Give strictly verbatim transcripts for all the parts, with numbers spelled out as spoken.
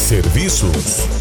Serviços.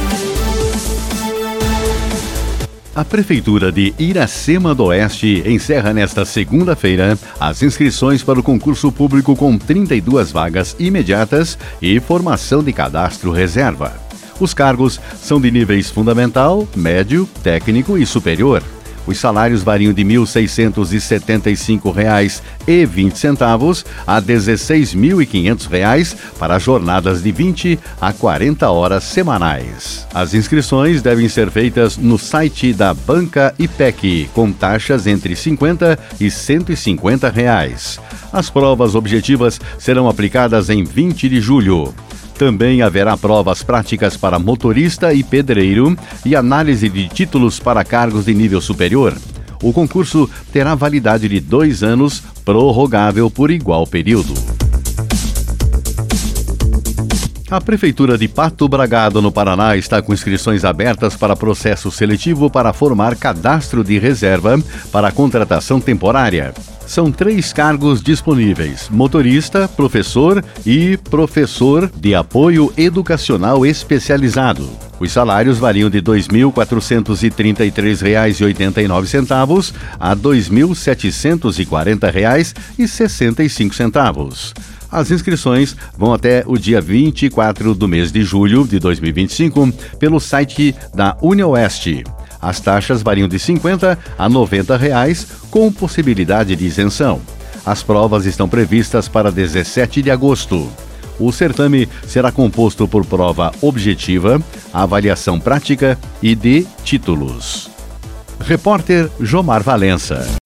A Prefeitura de Iracema do Oeste encerra nesta segunda-feira as inscrições para o concurso público com trinta e duas vagas imediatas e formação de cadastro reserva. Os cargos são de níveis fundamental, médio, técnico e superior. Os salários variam de mil seiscentos e setenta e cinco reais e vinte centavos a dezesseis mil e quinhentos reais para jornadas de vinte a quarenta horas semanais. As inscrições devem ser feitas no site da Banca I P E C, com taxas entre cinquenta e cento e cinquenta reais. As provas objetivas serão aplicadas em vinte de julho. Também haverá provas práticas para motorista e pedreiro e análise de títulos para cargos de nível superior. O concurso terá validade de dois anos, prorrogável por igual período. A Prefeitura de Pato Bragado, no Paraná, está com inscrições abertas para processo seletivo para formar cadastro de reserva para a contratação temporária. São três cargos disponíveis: motorista, professor e professor de apoio educacional especializado. Os salários variam de dois mil quatrocentos e trinta e três reais e oitenta e nove centavos a dois mil setecentos e quarenta reais e sessenta e cinco centavos. As inscrições vão até o dia vinte e quatro do mês de julho de dois mil e vinte e cinco pelo site da UniOeste. As taxas variam de cinquenta a noventa reais, com possibilidade de isenção. As provas estão previstas para dezessete de agosto. O certame será composto por prova objetiva, avaliação prática e de títulos. Repórter Jomar Valença.